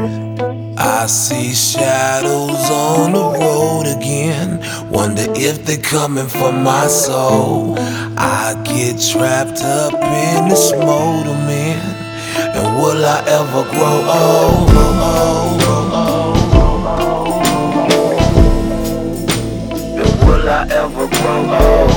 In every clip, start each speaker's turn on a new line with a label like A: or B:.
A: I see shadows on the road again. Wonder if they're coming for my soul. I get trapped up in this motor, man. And will I ever grow old? And will I ever grow old?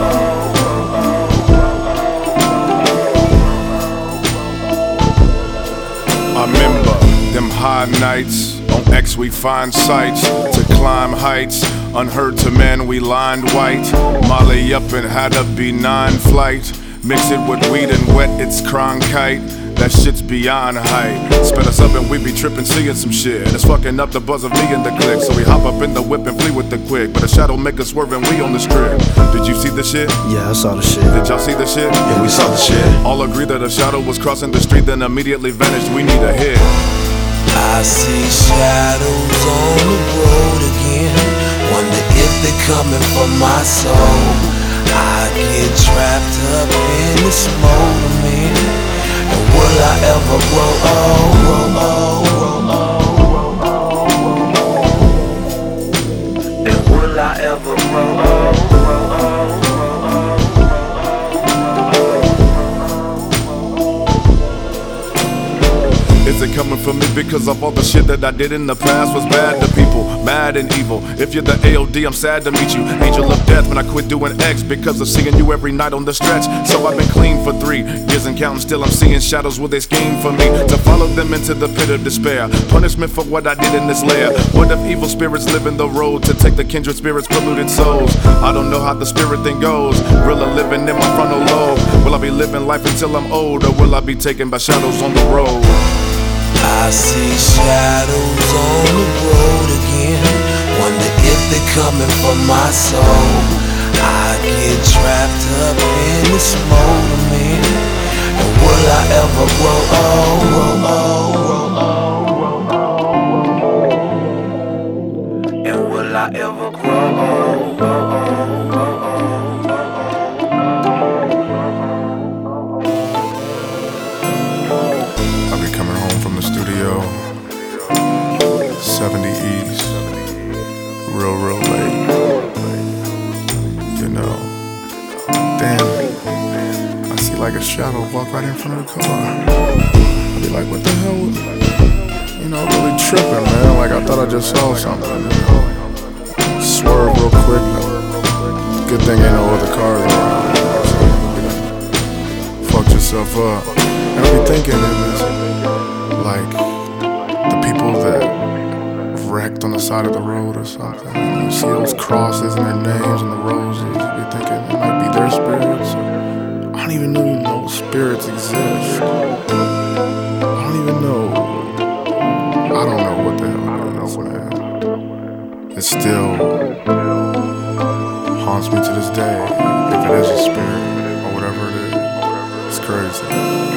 B: I remember them high nights. On X we find sights to climb heights. Unheard to men we lined white. Molly up and had a benign flight. Mix it with weed and wet, it's Cronkite. That shit's beyond hype. Sped us up and we be trippin', seeing some shit. It's fucking up the buzz of me and the click. So we hop up in the whip and flee with the quick. But a shadow make us swerve and we on the strip. Did you see the shit?
C: Yeah, I saw the shit.
B: Did y'all see the shit?
C: Yeah, we saw the shit.
B: All agree that a shadow was crossing the street, then immediately vanished. We need a hit.
A: I see shadows on the road again. Wonder if they're coming for my soul. I get trapped up in this motor, man. And will I ever grow old? And will I ever grow old?
B: Is it coming from me because of all the shit that I did in the past was bad to people, mad and evil? If you're the AOD, I'm sad to meet you. Angel of death when I quit doing X because of seeing you every night on the stretch. So I've been clean for 3 years and counting, still I'm seeing shadows with they scheme for me to follow them into the pit of despair. Punishment for what I did in this lair. What if evil spirits live in the road to take the kindred spirits' polluted souls? I don't know how the spirit thing goes. Gorilla living in my frontal lobe. Will I be living life until I'm old, or will I be taken by shadows on the road?
A: I see shadows on the road again. Wonder if they're coming for my soul. I get trapped up in this motor, man. And will I ever grow old? And will I ever grow old?
B: Coming home from the studio, 70 East, real late, you know. Damn, I see like a shadow walk right in front of the car. I be like, what the hell? You know, really tripping, man. Like I thought I just saw something. Swerve real quick. Good thing ain't no other cars around. Fucked yourself up. And I be thinking, like the people that wrecked on the side of the road or something. And you see those crosses and their names and the roses. You be thinking it might be their spirits. I don't even know spirits exist. I don't even know. I don't know what the hell it is, man. It still haunts me to this day. If it is a spirit or whatever it is, it's crazy.